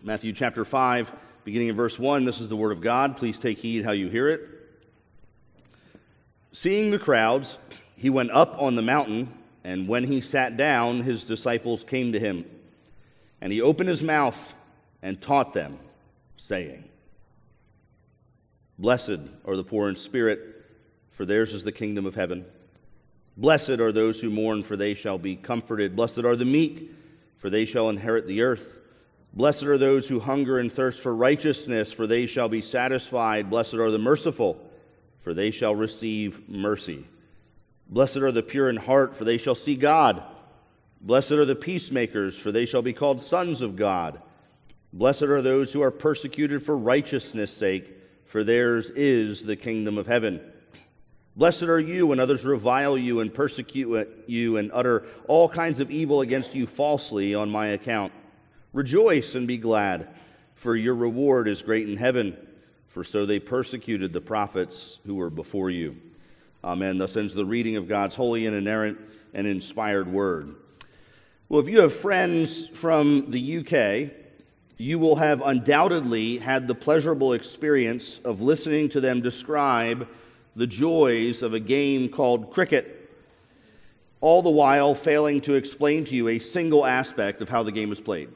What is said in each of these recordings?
Matthew chapter 5, beginning in verse 1, this is the word of God. Please take heed how you hear it. Seeing the crowds, he went up on the mountain, and when he sat down, his disciples came to him. And he opened his mouth and taught them, saying, Blessed are the poor in spirit, for theirs is the kingdom of heaven. Blessed are those who mourn, for they shall be comforted. Blessed are the meek, for they shall inherit the earth. Blessed are those who hunger and thirst for righteousness, for they shall be satisfied. Blessed are the merciful, for they shall receive mercy. Blessed are the pure in heart, for they shall see God. Blessed are the peacemakers, for they shall be called sons of God. Blessed are those who are persecuted for righteousness' sake, for theirs is the kingdom of heaven. Blessed are you when others revile you and persecute you and utter all kinds of evil against you falsely on my account. Rejoice and be glad, for your reward is great in heaven, for so they persecuted the prophets who were before you. Amen. Thus ends the reading of God's holy and inerrant and inspired word. Well, if you have friends from the UK, you will have undoubtedly had the pleasurable experience of listening to them describe the joys of a game called cricket, all the while failing to explain to you a single aspect of how the game is played.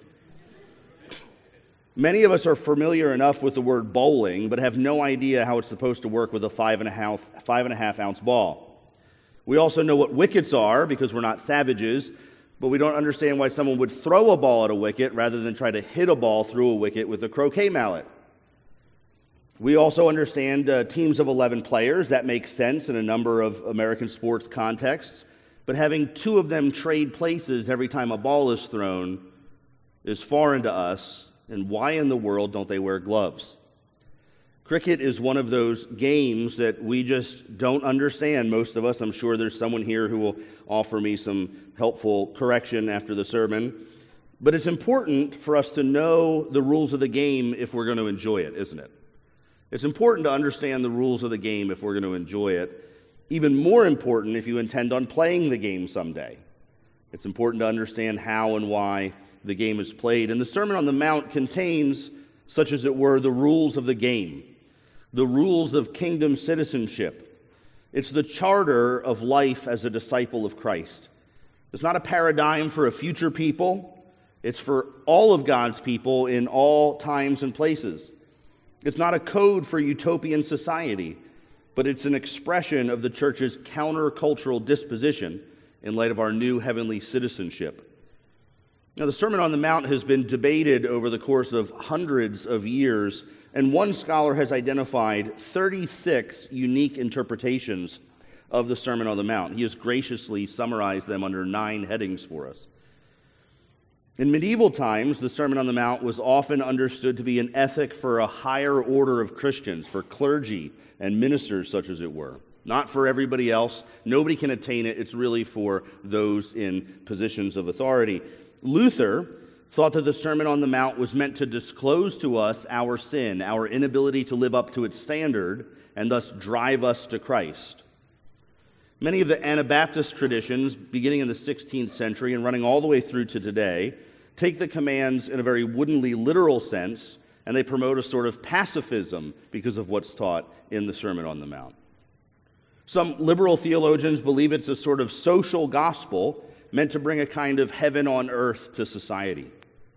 Many of us are familiar enough with the word bowling, but have no idea how it's supposed to work with a 5.5 ounce ball. We also know what wickets are because we're not savages, but we don't understand why someone would throw a ball at a wicket rather than try to hit a ball through a wicket with a croquet mallet. We also understand teams of 11 players. That makes sense in a number of American sports contexts, but having two of them trade places every time a ball is thrown is foreign to us. And why in the world don't they wear gloves? Cricket is one of those games that we just don't understand, most of us. I'm sure there's someone here who will offer me some helpful correction after the sermon. But it's important for us to know the rules of the game if we're going to enjoy it, isn't it? It's important to understand the rules of the game if we're going to enjoy it. Even more important if you intend on playing the game someday. It's important to understand how and why the game is played. And the Sermon on the Mount contains, such as it were, the rules of the game, the rules of kingdom citizenship. It's the charter of life as a disciple of Christ. It's not a paradigm for a future people. It's for all of God's people in all times and places. It's not a code for utopian society, but it's an expression of the church's countercultural disposition in light of our new heavenly citizenship. Now, the Sermon on the Mount has been debated over the course of hundreds of years, and one scholar has identified 36 unique interpretations of the Sermon on the Mount. He has graciously summarized them under 9 headings for us. In medieval times, the Sermon on the Mount was often understood to be an ethic for a higher order of Christians, for clergy and ministers such as it were. Not for everybody else. Nobody can attain it. It's really for those in positions of authority. Luther thought that the Sermon on the Mount was meant to disclose to us our sin, our inability to live up to its standard, and thus drive us to Christ. Many of the Anabaptist traditions, beginning in the 16th century and running all the way through to today, take the commands in a very woodenly literal sense, and they promote a sort of pacifism because of what's taught in the Sermon on the Mount. Some liberal theologians believe it's a sort of social gospel meant to bring a kind of heaven on earth to society.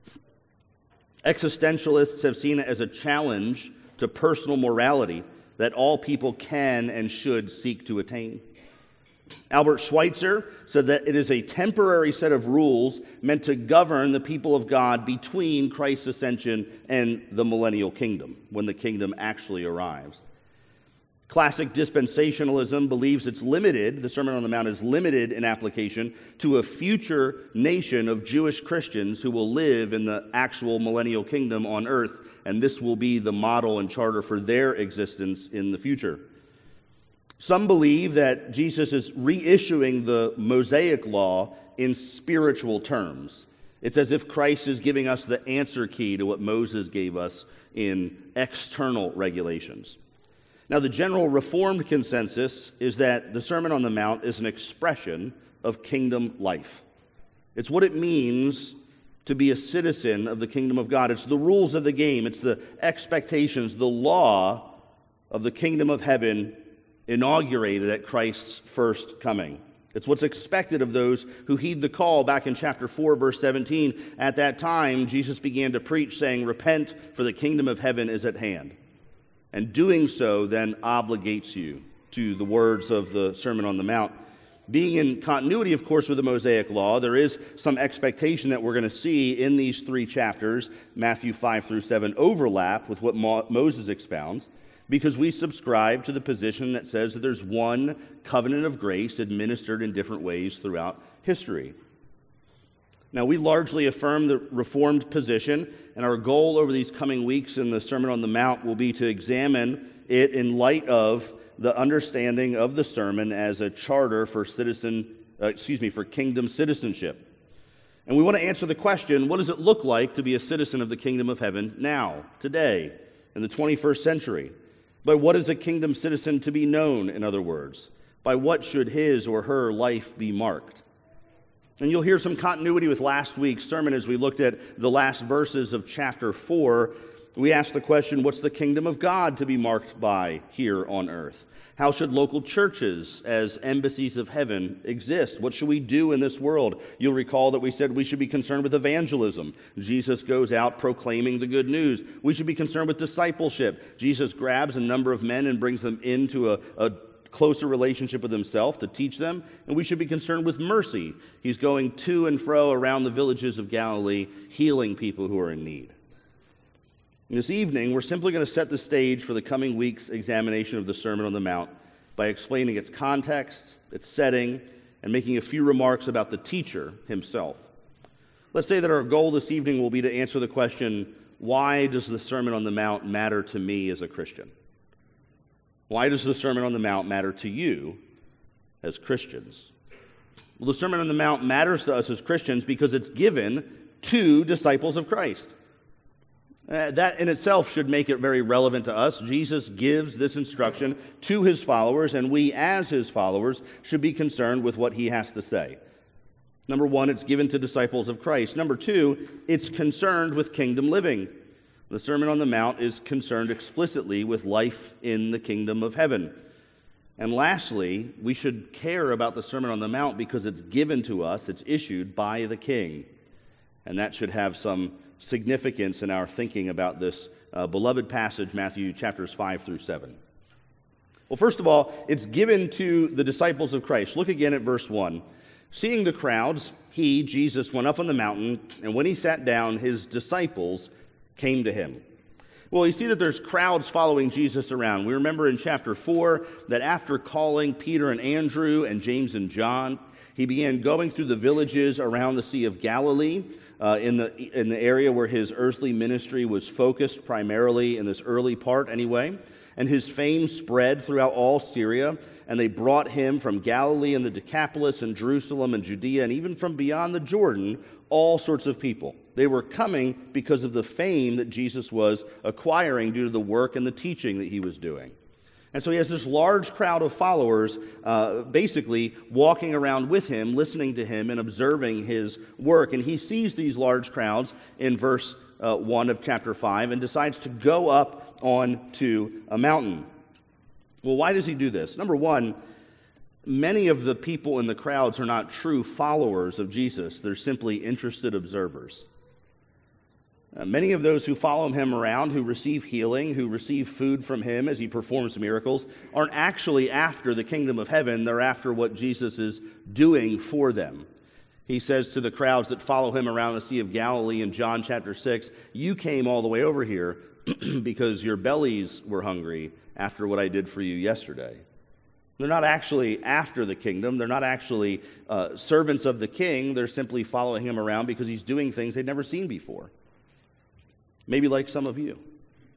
Existentialists have seen it as a challenge to personal morality that all people can and should seek to attain. Albert Schweitzer said that it is a temporary set of rules meant to govern the people of God between Christ's ascension and the millennial kingdom, when the kingdom actually arrives. Classic dispensationalism believes it's limited, the Sermon on the Mount is limited in application to a future nation of Jewish Christians who will live in the actual millennial kingdom on earth, and this will be the model and charter for their existence in the future. Some believe that Jesus is reissuing the Mosaic law in spiritual terms. It's as if Christ is giving us the answer key to what Moses gave us in external regulations. Now, the general Reformed consensus is that the Sermon on the Mount is an expression of kingdom life. It's what it means to be a citizen of the kingdom of God. It's the rules of the game. It's the expectations, the law of the kingdom of heaven inaugurated at Christ's first coming. It's what's expected of those who heed the call. Back in chapter 4, verse 17, at that time, Jesus began to preach, saying, "Repent, for the kingdom of heaven is at hand." And doing so then obligates you to the words of the Sermon on the Mount. Being in continuity, of course, with the Mosaic Law, there is some expectation that we're going to see in these three chapters, Matthew 5 through 7, overlap with what Moses expounds, because we subscribe to the position that says that there's one covenant of grace administered in different ways throughout history. Now, we largely affirm the Reformed position, and our goal over these coming weeks in the Sermon on the Mount will be to examine it in light of the understanding of the sermon as a charter for for kingdom citizenship. And we want to answer the question, what does it look like to be a citizen of the kingdom of heaven now, today, in the 21st century? By what is a kingdom citizen to be known, in other words? By what should his or her life be marked? And you'll hear some continuity with last week's sermon as we looked at the last verses of chapter 4. We asked the question, what's the kingdom of God to be marked by here on earth? How should local churches as embassies of heaven exist? What should we do in this world? You'll recall that we said we should be concerned with evangelism. Jesus goes out proclaiming the good news. We should be concerned with discipleship. Jesus grabs a number of men and brings them into a closer relationship with himself to teach them. And we should be concerned with mercy. He's going to and fro around the villages of Galilee, healing people who are in need. And this evening, we're simply going to set the stage for the coming week's examination of the Sermon on the Mount by explaining its context, its setting, and making a few remarks about the teacher himself. Let's say that our goal this evening will be to answer the question, why does the Sermon on the Mount matter to me as a Christian? Why does the Sermon on the Mount matter to you as Christians? Well, the Sermon on the Mount matters to us as Christians because it's given to disciples of Christ. That in itself should make it very relevant to us. Jesus gives this instruction to his followers, and we as his followers should be concerned with what he has to say. Number one, it's given to disciples of Christ. Number two, it's concerned with kingdom living. The Sermon on the Mount is concerned explicitly with life in the kingdom of heaven. And lastly, we should care about the Sermon on the Mount because it's given to us, it's issued by the King. And that should have some significance in our thinking about this beloved passage, Matthew chapters 5 through 7. Well, first of all, it's given to the disciples of Christ. Look again at verse 1. Seeing the crowds, he, Jesus, went up on the mountain, and when he sat down, his disciples came to him. Well, you see that there's crowds following Jesus around. We remember in chapter 4 that after calling Peter and Andrew and James and John, he began going through the villages around the Sea of Galilee, in the area where his earthly ministry was focused primarily in this early part anyway. And his fame spread throughout all Syria, and they brought him from Galilee and the Decapolis and Jerusalem and Judea and even from beyond the Jordan, all sorts of people. They were coming because of the fame that Jesus was acquiring due to the work and the teaching that he was doing. And so he has this large crowd of followers basically walking around with him, listening to him and observing his work. And he sees these large crowds in verse 1 of chapter 5 and decides to go up onto a mountain. Well, why does he do this? Number one, many of the people in the crowds are not true followers of Jesus. They're simply interested observers. Many of those who follow him around, who receive healing, who receive food from him as he performs miracles, aren't actually after the kingdom of heaven. They're after what Jesus is doing for them. He says to the crowds that follow him around the Sea of Galilee in John chapter 6, you came all the way over here because your bellies were hungry after what I did for you yesterday. They're not actually after the kingdom. They're not actually servants of the king. They're simply following him around because he's doing things they'd never seen before. Maybe like some of you.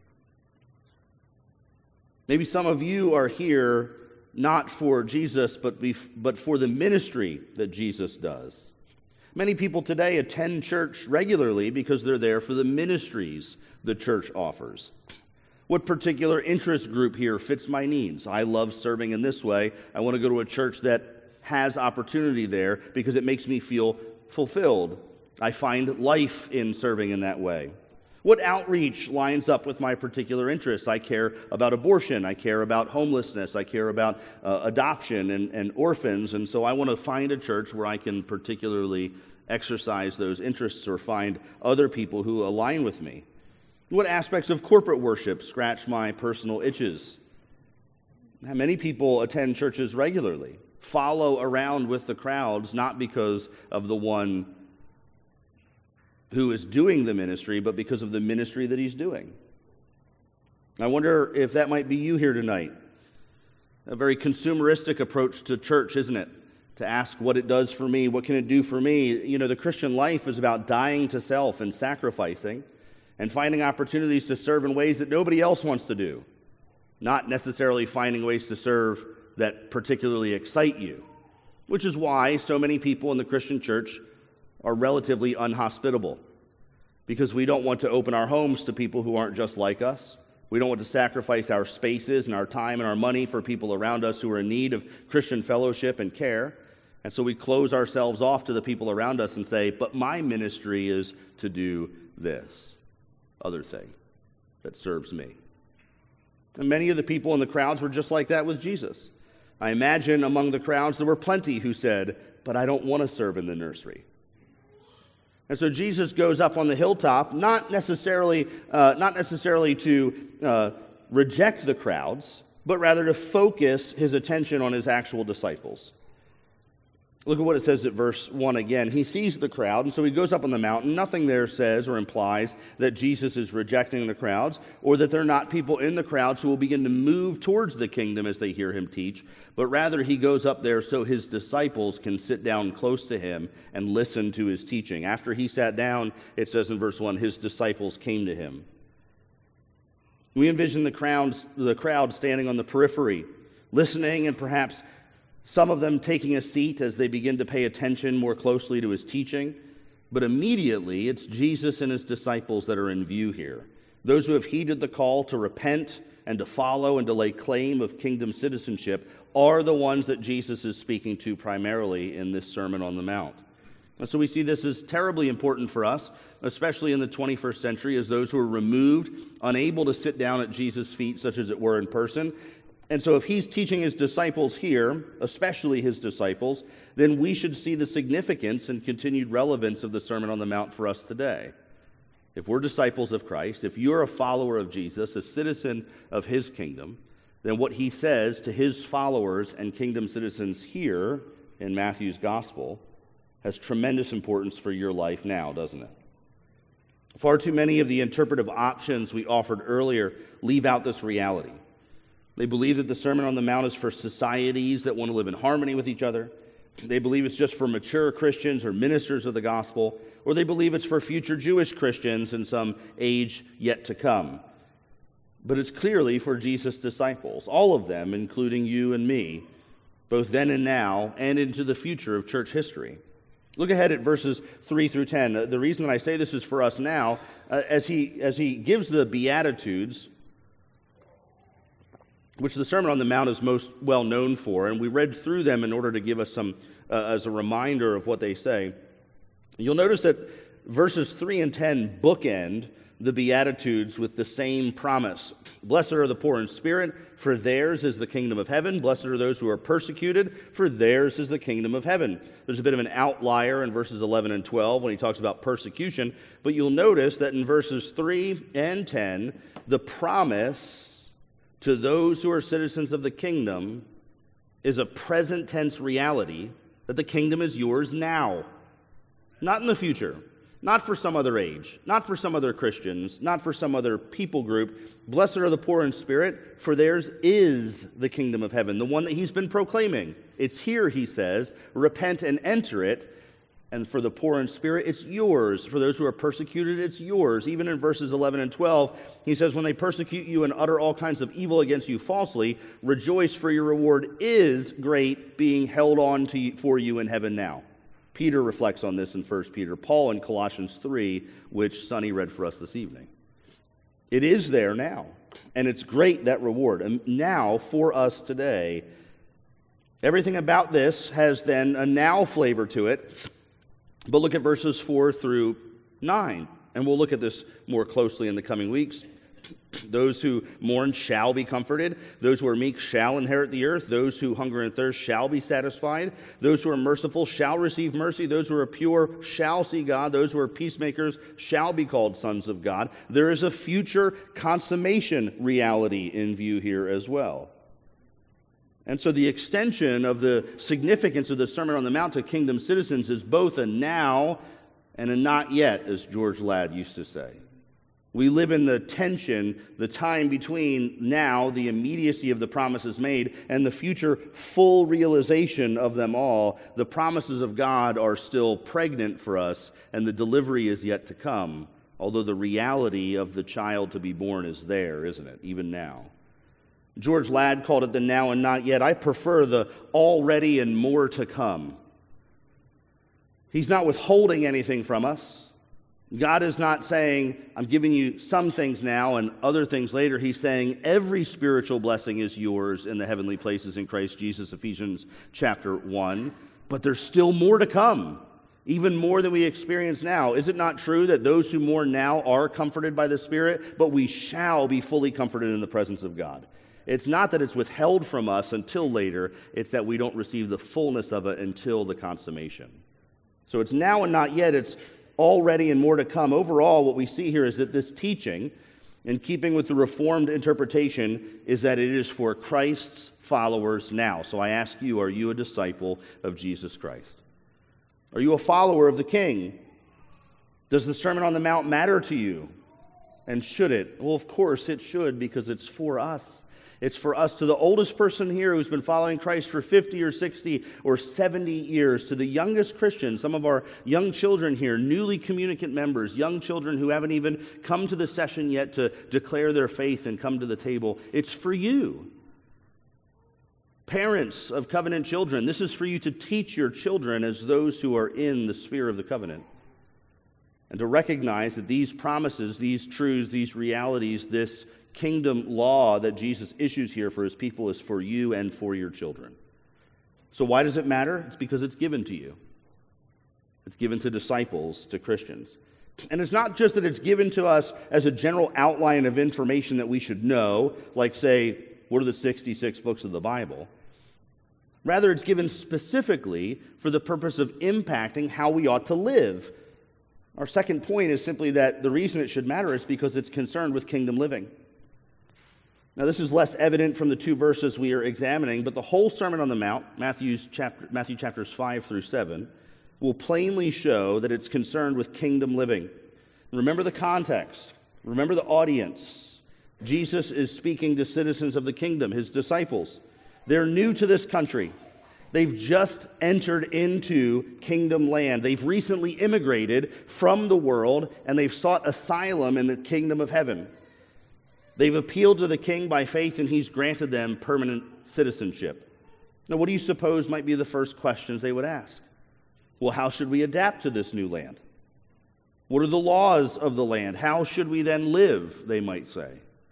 Maybe some of you are here not for Jesus, but for the ministry that Jesus does. Many people today attend church regularly because they're there for the ministries the church offers. What particular interest group here fits my needs? I love serving in this way. I want to go to a church that has opportunity there because it makes me feel fulfilled I find life in serving in that way. What outreach lines up with my particular interests? I care about abortion. I care about homelessness. I care about adoption and orphans. And so I want to find a church where I can particularly exercise those interests or find other people who align with me. What aspects of corporate worship scratch my personal itches? How many people attend churches regularly, follow around with the crowds, not because of the one who is doing the ministry, but because of the ministry that he's doing. I wonder if that might be you here tonight. A very consumeristic approach to church, isn't it? To ask what it does for me, what can it do for me? You know, the Christian life is about dying to self and sacrificing and finding opportunities to serve in ways that nobody else wants to do, not necessarily finding ways to serve that particularly excite you, which is why so many people in the Christian church are relatively unhospitable, because we don't want to open our homes to people who aren't just like us. We don't want to sacrifice our spaces and our time and our money for people around us who are in need of Christian fellowship and care. And so we close ourselves off to the people around us and say, but my ministry is to do this other thing that serves me. And many of the people in the crowds were just like that with Jesus. I imagine among the crowds there were plenty who said, but I don't want to serve in the nursery. And so Jesus goes up on the hilltop, not necessarily to reject the crowds, but rather to focus his attention on his actual disciples. Look at what it says at verse 1 again. He sees the crowd, and so he goes up on the mountain. Nothing there says or implies that Jesus is rejecting the crowds, or that there are not people in the crowds who will begin to move towards the kingdom as they hear him teach, but rather he goes up there so his disciples can sit down close to him and listen to his teaching. After he sat down, it says in verse 1, his disciples came to him. We envision the crowd standing on the periphery, listening, and perhaps some of them taking a seat as they begin to pay attention more closely to his teaching. But immediately, it's Jesus and his disciples that are in view here. Those who have heeded the call to repent and to follow and to lay claim of kingdom citizenship are the ones that Jesus is speaking to primarily in this Sermon on the Mount. And so we see this is terribly important for us, especially in the 21st century, as those who are removed, unable to sit down at Jesus' feet, such as it were in person. And so if he's teaching his disciples here, especially his disciples, then we should see the significance and continued relevance of the Sermon on the Mount for us today. If we're disciples of Christ, if you're a follower of Jesus, a citizen of his kingdom, then what he says to his followers and kingdom citizens here in Matthew's gospel has tremendous importance for your life now, doesn't it? Far too many of the interpretive options we offered earlier leave out this reality. They believe that the Sermon on the Mount is for societies that want to live in harmony with each other. They believe it's just for mature Christians or ministers of the gospel, or they believe it's for future Jewish Christians in some age yet to come. But it's clearly for Jesus' disciples, all of them, including you and me, both then and now, and into the future of church history. Look ahead at verses 3 through 10. The reason that I say this is for us now, as he gives the Beatitudes, which the Sermon on the Mount is most well known for, and we read through them in order to give us some, as a reminder of what they say. You'll notice that verses 3 and 10 bookend the Beatitudes with the same promise. Blessed are the poor in spirit, for theirs is the kingdom of heaven. Blessed are those who are persecuted, for theirs is the kingdom of heaven. There's a bit of an outlier in verses 11 and 12 when he talks about persecution, but you'll notice that in verses 3 and 10, the promise to those who are citizens of the kingdom is a present tense reality that the kingdom is yours now, not in the future, not for some other age, not for some other Christians, not for some other people group. Blessed are the poor in spirit, for theirs is the kingdom of heaven, the one that he's been proclaiming. It's here, he says, repent and enter it. And for the poor in spirit, it's yours. For those who are persecuted, it's yours. Even in verses 11 and 12, he says, when they persecute you and utter all kinds of evil against you falsely, rejoice, for your reward is great, being held on for you in heaven now. Peter reflects on this in 1 Peter. Paul in Colossians 3, which Sonny read for us this evening. It is there now, and it's great, that reward. And now, for us today, everything about this has then a now flavor to it. But look at verses 4 through 9, and we'll look at this more closely in the coming weeks. Those who mourn shall be comforted. Those who are meek shall inherit the earth. Those who hunger and thirst shall be satisfied. Those who are merciful shall receive mercy. Those who are pure shall see God. Those who are peacemakers shall be called sons of God. There is a future consummation reality in view here as well. And so the extension of the significance of the Sermon on the Mount to kingdom citizens is both a now and a not yet, as George Ladd used to say. We live in the tension, the time between now, the immediacy of the promises made, and the future full realization of them all. The promises of God are still pregnant for us, and the delivery is yet to come, although the reality of the child to be born is there, isn't it, even now? George Ladd called it the now and not yet. I prefer the already and more to come. He's not withholding anything from us. God is not saying, I'm giving you some things now and other things later. He's saying every spiritual blessing is yours in the heavenly places in Christ Jesus, Ephesians chapter 1. But there's still more to come, even more than we experience now. Is it not true that those who mourn now are comforted by the Spirit, but we shall be fully comforted in the presence of God? It's not that it's withheld from us until later. It's that we don't receive the fullness of it until the consummation. So it's now and not yet. It's already and more to come. Overall, what we see here is that this teaching, in keeping with the Reformed interpretation, is that it is for Christ's followers now. So I ask you, are you a disciple of Jesus Christ? Are you a follower of the King? Does the Sermon on the Mount matter to you? And should it? Well, of course it should, because it's for us. It's for us, to the oldest person here who's been following Christ for 50 or 60 or 70 years, to the youngest Christians, some of our young children here, newly communicant members, young children who haven't even come to the session yet to declare their faith and come to the table. It's for you. Parents of covenant children, this is for you to teach your children as those who are in the sphere of the covenant. And to recognize that these promises, these truths, these realities, this kingdom law that Jesus issues here for his people is for you and for your children. So why does it matter? It's because it's given to you. It's given to disciples, to Christians. And it's not just that it's given to us as a general outline of information that we should know, like, say, what are the 66 books of the Bible? Rather, it's given specifically for the purpose of impacting how we ought to live. Our second point is simply that the reason it should matter is because it's concerned with kingdom living. Now, this is less evident from the two verses we are examining, but the whole Sermon on the Mount, Matthew chapters 5 through 7, will plainly show that it's concerned with kingdom living. Remember the context. Remember the audience. Jesus is speaking to citizens of the kingdom, his disciples. They're new to this country. They've just entered into kingdom land. They've recently immigrated from the world, and they've sought asylum in the kingdom of heaven. They've appealed to the king by faith, and he's granted them permanent citizenship. Now, what do you suppose might be the first questions they would ask? Well, how should we adapt to this new land? What are the laws of the land? How should we then live, they might say.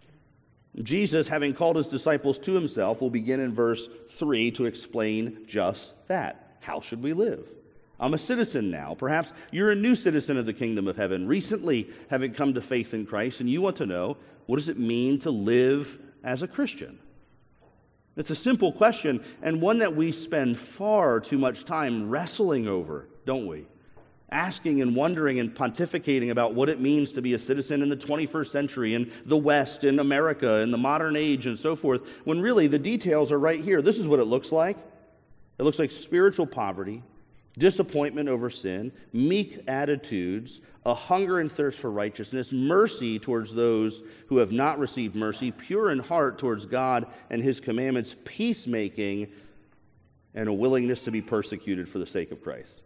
Jesus, having called his disciples to himself, will begin in verse 3 to explain just that. How should we live? I'm a citizen now. Perhaps you're a new citizen of the kingdom of heaven, recently having come to faith in Christ, and you want to know, what does it mean to live as a Christian? It's a simple question, and one that we spend far too much time wrestling over, don't we? Asking and wondering and pontificating about what it means to be a citizen in the 21st century, in the West, in America, in the modern age, and so forth, when really the details are right here. This is what it looks like. It looks like spiritual poverty, disappointment over sin, meek attitudes, a hunger and thirst for righteousness, mercy towards those who have not received mercy, pure in heart towards God and his commandments, peacemaking, and a willingness to be persecuted for the sake of Christ.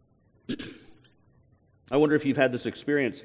I wonder if you've had this experience.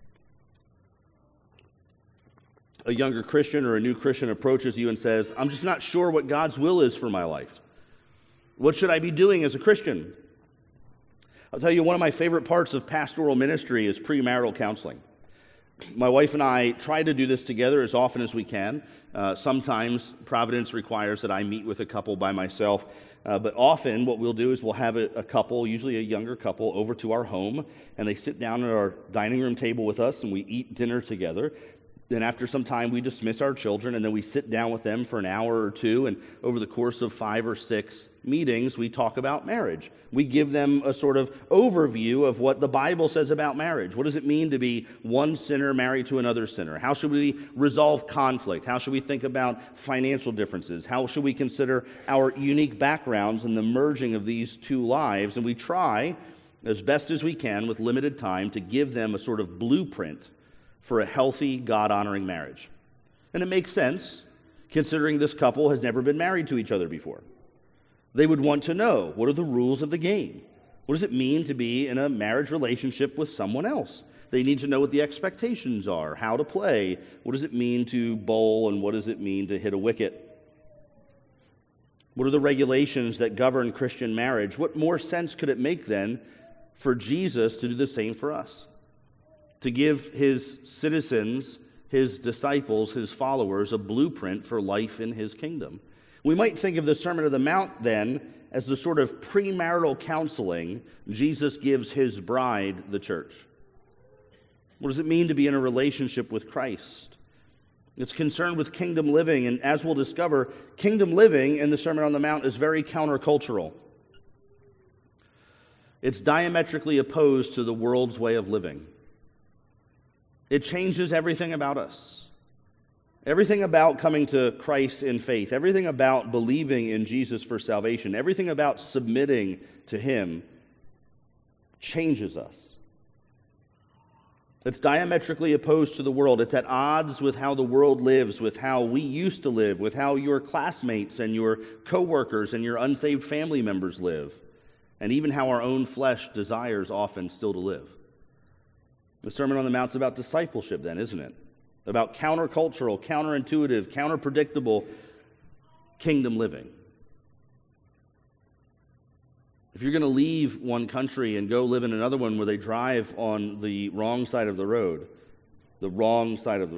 A younger Christian or a new Christian approaches you and says, I'm just not sure what God's will is for my life. What should I be doing as a Christian? I'll tell you, one of my favorite parts of pastoral ministry is premarital counseling. My wife and I try to do this together as often as we can. Sometimes Providence requires that I meet with a couple by myself, but often what we'll do is we'll have a couple, usually a younger couple, over to our home, and they sit down at our dining room table with us, and we eat dinner together. Then after some time, we dismiss our children, and then we sit down with them for an hour or two, and over the course of 5 or 6 meetings, we talk about marriage. We give them a sort of overview of what the Bible says about marriage. What does it mean to be one sinner married to another sinner? How should we resolve conflict? How should we think about financial differences? How should we consider our unique backgrounds and the merging of these two lives? And we try, as best as we can, with limited time, to give them a sort of blueprint for a healthy, God-honoring marriage. And it makes sense, considering this couple has never been married to each other before. They would want to know, what are the rules of the game? What does it mean to be in a marriage relationship with someone else? They need to know what the expectations are, how to play, what does it mean to bowl, and what does it mean to hit a wicket? What are the regulations that govern Christian marriage? What more sense could it make then for Jesus to do the same for us? To give his citizens, his disciples, his followers, a blueprint for life in his kingdom. We might think of the Sermon on the Mount then as the sort of premarital counseling Jesus gives his bride, the church. What does it mean to be in a relationship with Christ? It's concerned with kingdom living, and as we'll discover, kingdom living in the Sermon on the Mount is very countercultural. It's diametrically opposed to the world's way of living. It changes everything about us. Everything about coming to Christ in faith, everything about believing in Jesus for salvation, everything about submitting to him changes us. It's diametrically opposed to the world. It's at odds with how the world lives, with how we used to live, with how your classmates and your coworkers and your unsaved family members live, and even how our own flesh desires often still to live. The Sermon on the Mount's about discipleship then, isn't it? About countercultural, counterintuitive, counterpredictable kingdom living. If you're going to leave one country and go live in another one where they drive on the wrong side of the road, you're going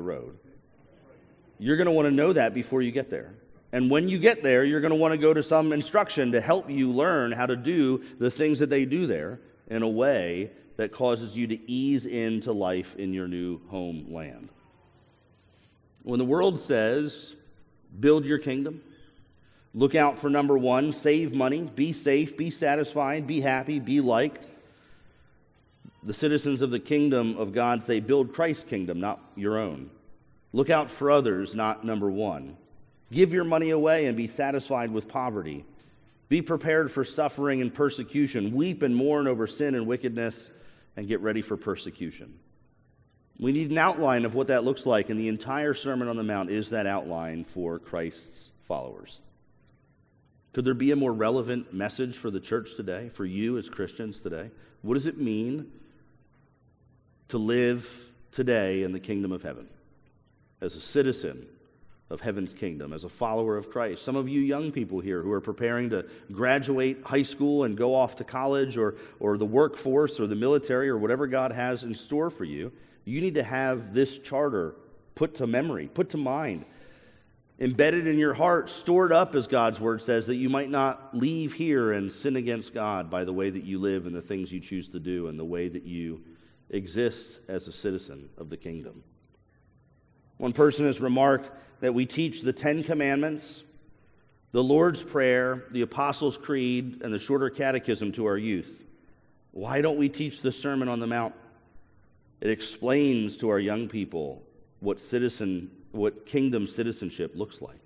to want to know that before you get there. And when you get there, you're going to want to go to some instruction to help you learn how to do the things that they do there in a way that causes you to ease into life in your new homeland. When the world says, build your kingdom, look out for number one, save money, be safe, be satisfied, be happy, be liked, the citizens of the kingdom of God say, build Christ's kingdom, not your own. Look out for others, not number one. Give your money away and be satisfied with poverty. Be prepared for suffering and persecution. Weep and mourn over sin and wickedness, and get ready for persecution. We need an outline of what that looks like, and the entire Sermon on the Mount is that outline for Christ's followers. Could there be a more relevant message for the church today, for you as Christians today? What does it mean to live today in the kingdom of heaven as a citizen of heaven's kingdom, as a follower of Christ? Some of you young people here who are preparing to graduate high school and go off to college or the workforce or the military or whatever God has in store for you, you need to have this charter put to memory, put to mind, embedded in your heart, stored up, as God's word says, that you might not leave here and sin against God by the way that you live and the things you choose to do and the way that you exist as a citizen of the kingdom. One person has remarked that we teach the 10 Commandments, the Lord's Prayer, the Apostles' Creed, and the Shorter Catechism to our youth. Why don't we teach the Sermon on the Mount? It explains to our young people what kingdom citizenship looks like.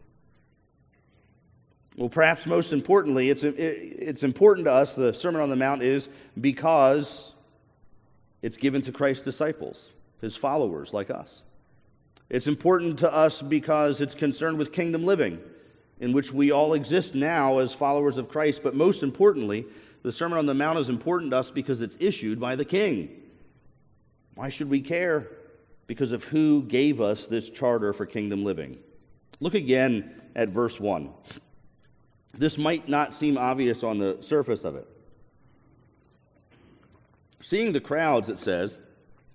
Well, perhaps most importantly, it's important to us, the Sermon on the Mount is because it's given to Christ's disciples, his followers like us. It's important to us because it's concerned with kingdom living, in which we all exist now as followers of Christ. But most importantly, the Sermon on the Mount is important to us because it's issued by the King. Why should we care? Because of who gave us this charter for kingdom living. Look again at verse 1. This might not seem obvious on the surface of it. Seeing the crowds, it says,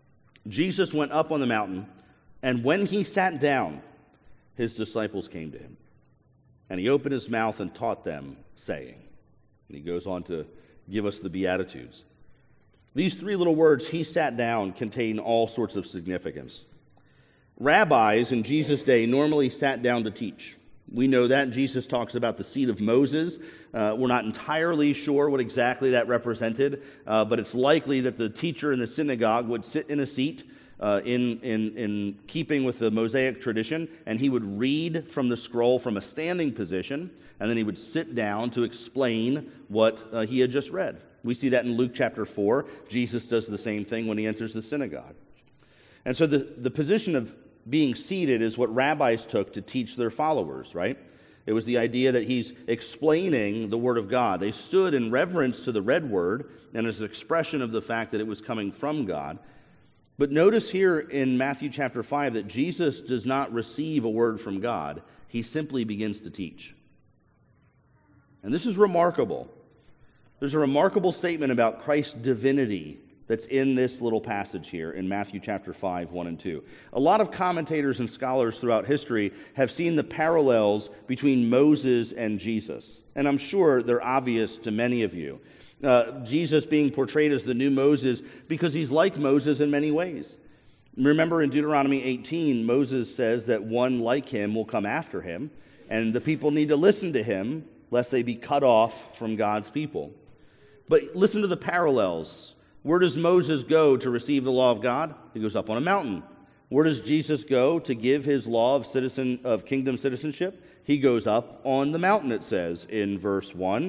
Jesus went up on the mountain, and when he sat down, his disciples came to him. And he opened his mouth and taught them, saying, and he goes on to give us the Beatitudes. These three little words, he sat down, contain all sorts of significance. Rabbis in Jesus' day normally sat down to teach. We know that. Jesus talks about the seat of Moses. We're not entirely sure what exactly that represented, but it's likely that the teacher in the synagogue would sit in a seat in keeping with the Mosaic tradition, and he would read from the scroll from a standing position, and then he would sit down to explain what he had just read. We see that in Luke chapter 4. Jesus does the same thing when he enters the synagogue. And so the position of being seated is what rabbis took to teach their followers, right? It was the idea that he's explaining the Word of God. They stood in reverence to the read word and as an expression of the fact that it was coming from God. But notice here in Matthew chapter 5 that Jesus does not receive a word from God. He simply begins to teach. And this is remarkable. There's a remarkable statement about Christ's divinity that's in this little passage here in Matthew chapter 5, 1 and 2. A lot of commentators and scholars throughout history have seen the parallels between Moses and Jesus. And I'm sure they're obvious to many of you. Jesus being portrayed as the new Moses because he's like Moses in many ways. Remember in Deuteronomy 18, Moses says that one like him will come after him, and the people need to listen to him lest they be cut off from God's people. But listen to the parallels. Where does Moses go to receive the law of God? He goes up on a mountain. Where does Jesus go to give his law of kingdom citizenship? He goes up on the mountain, it says in verse 1.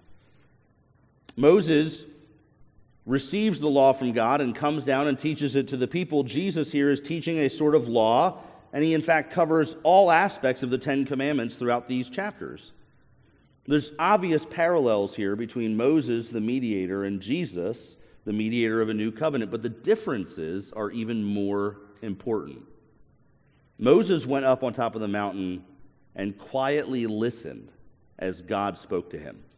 Moses receives the law from God and comes down and teaches it to the people. Jesus here is teaching a sort of law, and he in fact covers all aspects of the Ten Commandments throughout these chapters. There's obvious parallels here between Moses, the mediator, and Jesus, the mediator of a new covenant, but the differences are even more important. Moses went up on top of the mountain and quietly listened as God spoke to him.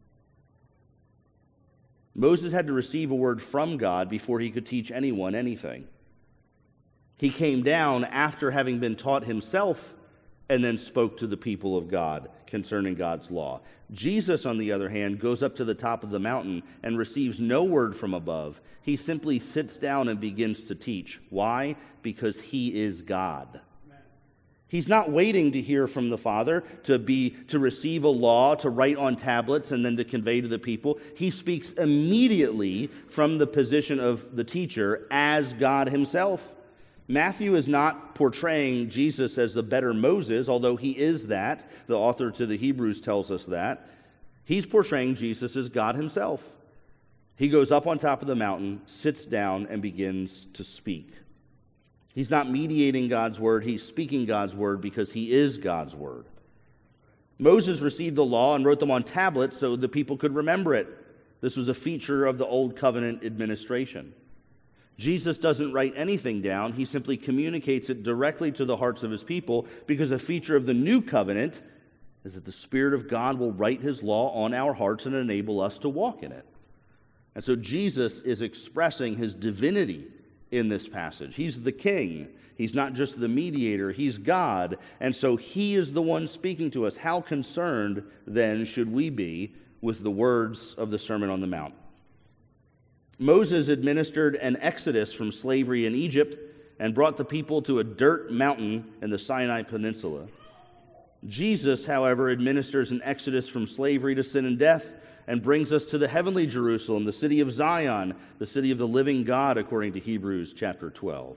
Moses had to receive a word from God before he could teach anyone anything. He came down after having been taught himself and then spoke to the people of God concerning God's law. Jesus, on the other hand, goes up to the top of the mountain and receives no word from above. He simply sits down and begins to teach. Why? Because he is God. He's not waiting to hear from the Father, to receive a law, to write on tablets, and then to convey to the people. He speaks immediately from the position of the teacher as God himself. Matthew is not portraying Jesus as the better Moses, although he is that. The author to the Hebrews tells us that. He's portraying Jesus as God himself. He goes up on top of the mountain, sits down, and begins to speak. He's not mediating God's word, he's speaking God's word because he is God's word. Moses received the law and wrote them on tablets so the people could remember it. This was a feature of the Old Covenant administration. Jesus doesn't write anything down, he simply communicates it directly to the hearts of his people because a feature of the New Covenant is that the Spirit of God will write his law on our hearts and enable us to walk in it. And so Jesus is expressing his divinity in this passage. He's the king. He's not just the mediator. He's God. And so he is the one speaking to us. How concerned, then, should we be with the words of the Sermon on the Mount? Moses administered an exodus from slavery in Egypt and brought the people to a dirt mountain in the Sinai Peninsula. Jesus, however, administers an exodus from slavery to sin and death and brings us to the heavenly Jerusalem, the city of Zion, the city of the living God, according to Hebrews chapter 12.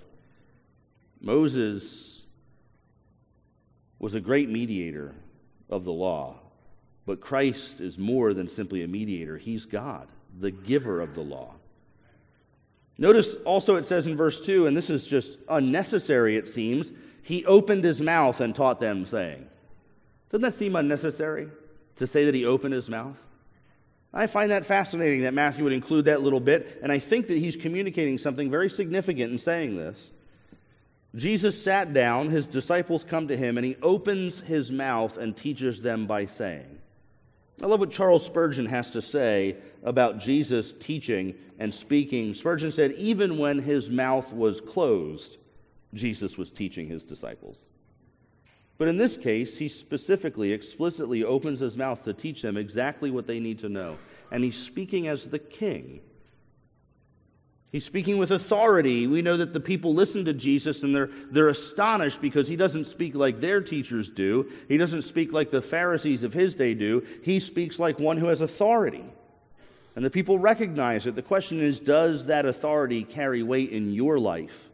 Moses was a great mediator of the law, but Christ is more than simply a mediator. He's God, the giver of the law. Notice also it says in verse 2, and this is just unnecessary it seems, he opened his mouth and taught them, saying. Doesn't that seem unnecessary to say that he opened his mouth? I find that fascinating that Matthew would include that little bit, and I think that he's communicating something very significant in saying this. Jesus sat down, his disciples come to him, and he opens his mouth and teaches them by saying. I love what Charles Spurgeon has to say about Jesus teaching and speaking. Spurgeon said, even when his mouth was closed, Jesus was teaching his disciples. But in this case, he specifically, explicitly opens his mouth to teach them exactly what they need to know. And he's speaking as the king. He's speaking with authority. We know that the people listen to Jesus and they're astonished because he doesn't speak like their teachers do. He doesn't speak like the Pharisees of his day do. He speaks like one who has authority. And the people recognize it. The question is, does that authority carry weight in your life?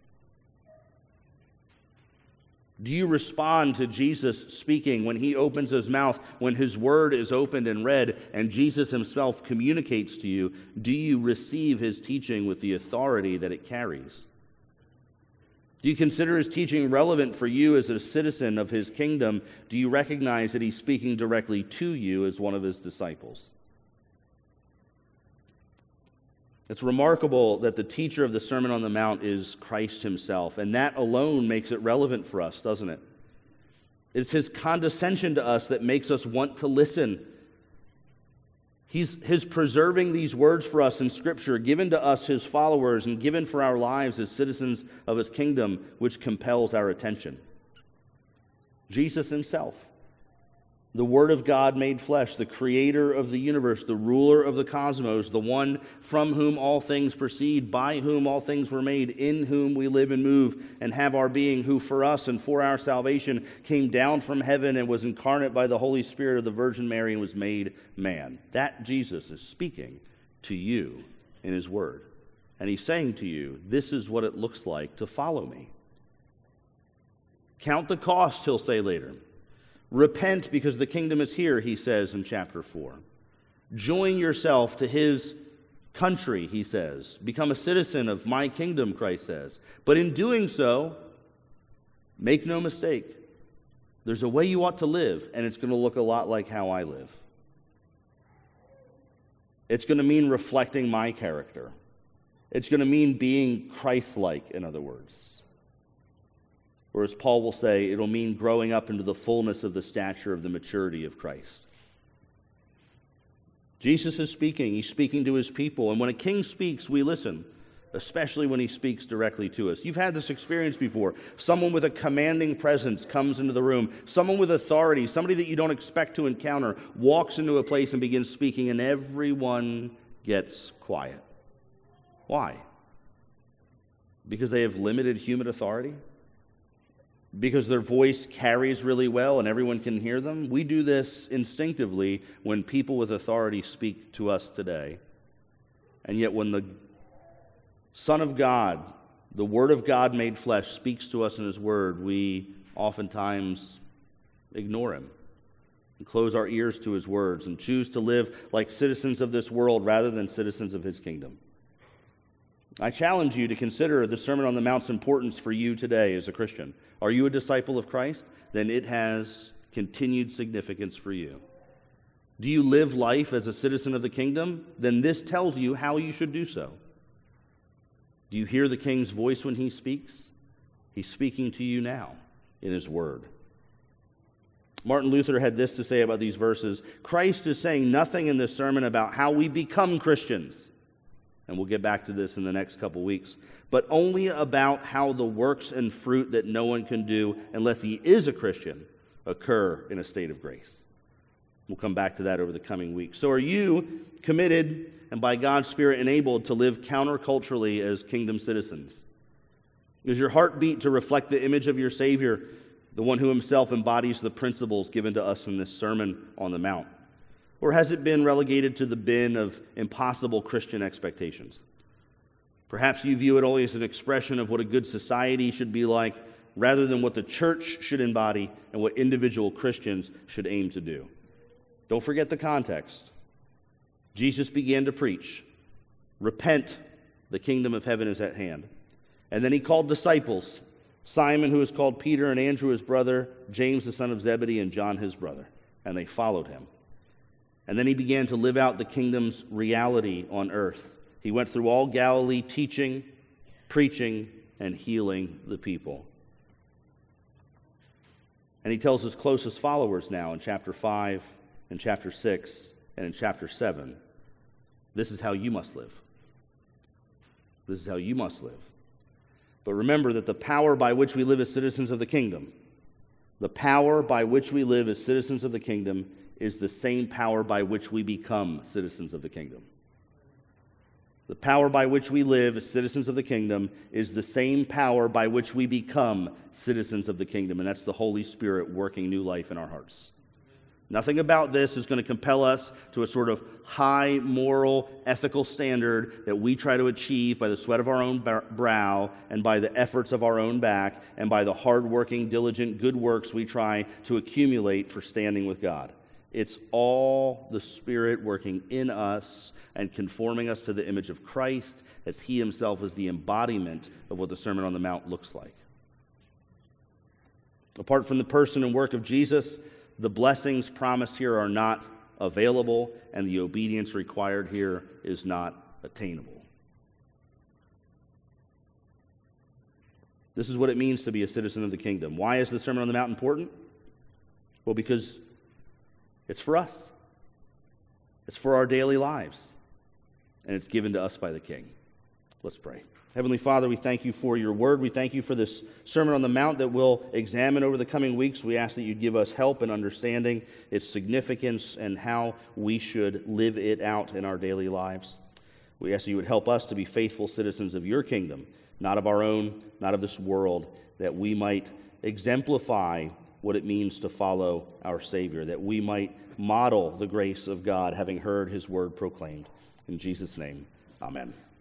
Do you respond to Jesus speaking when he opens his mouth, when his word is opened and read, and Jesus himself communicates to you? Do you receive his teaching with the authority that it carries? Do you consider his teaching relevant for you as a citizen of his kingdom? Do you recognize that he's speaking directly to you as one of his disciples? It's remarkable that the teacher of the Sermon on the Mount is Christ himself, and that alone makes it relevant for us, doesn't it? It's his condescension to us that makes us want to listen. His preserving these words for us in Scripture, given to us, his followers, and given for our lives as citizens of his kingdom, which compels our attention. Jesus himself, the Word of God made flesh, the creator of the universe, the ruler of the cosmos, the one from whom all things proceed, by whom all things were made, in whom we live and move and have our being, who for us and for our salvation came down from heaven and was incarnate by the Holy Spirit of the Virgin Mary and was made man. That Jesus is speaking to you in his Word. And he's saying to you, this is what it looks like to follow me. Count the cost, he'll say later. Repent because the kingdom is here, he says in chapter 4. Join yourself to his country, he says. Become a citizen of my kingdom, Christ says. But in doing so, make no mistake, there's a way you ought to live, and it's going to look a lot like how I live. It's going to mean reflecting my character. It's going to mean being Christ-like, in other words. Or as Paul will say, it'll mean growing up into the fullness of the stature of the maturity of Christ. Jesus is speaking. He's speaking to his people. And when a king speaks, we listen, especially when he speaks directly to us. You've had this experience before. Someone with a commanding presence comes into the room. Someone with authority, somebody that you don't expect to encounter, walks into a place and begins speaking, and everyone gets quiet. Why? Because they have limited human authority? Because their voice carries really well and everyone can hear them? We do this instinctively when people with authority speak to us today. And yet when the Son of God, the Word of God made flesh, speaks to us in his Word, we oftentimes ignore him and close our ears to his words and choose to live like citizens of this world rather than citizens of his kingdom. I challenge you to consider the Sermon on the Mount's importance for you today as a Christian. Are you a disciple of Christ? Then it has continued significance for you. Do you live life as a citizen of the kingdom? Then this tells you how you should do so. Do you hear the King's voice when he speaks? He's speaking to you now in his word. Martin Luther had this to say about these verses. Christ is saying nothing in this sermon about how we become Christians. And we'll get back to this in the next couple weeks. But only about how the works and fruit that no one can do unless he is a Christian occur in a state of grace. We'll come back to that over the coming weeks. So are you committed and by God's Spirit enabled to live counterculturally as kingdom citizens? Is your heart beat to reflect the image of your Savior, the one who himself embodies the principles given to us in this Sermon on the Mount? Or has it been relegated to the bin of impossible Christian expectations? Perhaps you view it only as an expression of what a good society should be like, rather than what the church should embody and what individual Christians should aim to do. Don't forget the context. Jesus began to preach, repent, the kingdom of heaven is at hand. And then he called disciples, Simon, who is called Peter, and Andrew his brother, James the son of Zebedee, and John his brother. And they followed him. And then he began to live out the kingdom's reality on earth. He went through all Galilee teaching, preaching, and healing the people. And he tells his closest followers now in chapter 5 in chapter 6 and in chapter 7, this is how you must live. This is how you must live. But remember that the power by which we live as citizens of the kingdom, the power by which we live as citizens of the kingdom is the same power by which we become citizens of the kingdom. The power by which we live as citizens of the kingdom is the same power by which we become citizens of the kingdom, and that's the Holy Spirit working new life in our hearts. Nothing about this is going to compel us to a sort of high moral, ethical standard that we try to achieve by the sweat of our own brow and by the efforts of our own back and by the hardworking, diligent, good works we try to accumulate for standing with God. It's all the Spirit working in us and conforming us to the image of Christ as He Himself is the embodiment of what the Sermon on the Mount looks like. Apart from the person and work of Jesus, the blessings promised here are not available, and the obedience required here is not attainable. This is what it means to be a citizen of the kingdom. Why is the Sermon on the Mount important? Well, because it's for us. It's for our daily lives. And it's given to us by the King. Let's pray. Heavenly Father, we thank you for your word. We thank you for this Sermon on the Mount that we'll examine over the coming weeks. We ask that you give us help in understanding its significance and how we should live it out in our daily lives. We ask that you would help us to be faithful citizens of your kingdom, not of our own, not of this world, that we might exemplify what it means to follow our Savior, that we might model the grace of God, having heard his word proclaimed. In Jesus' name, amen.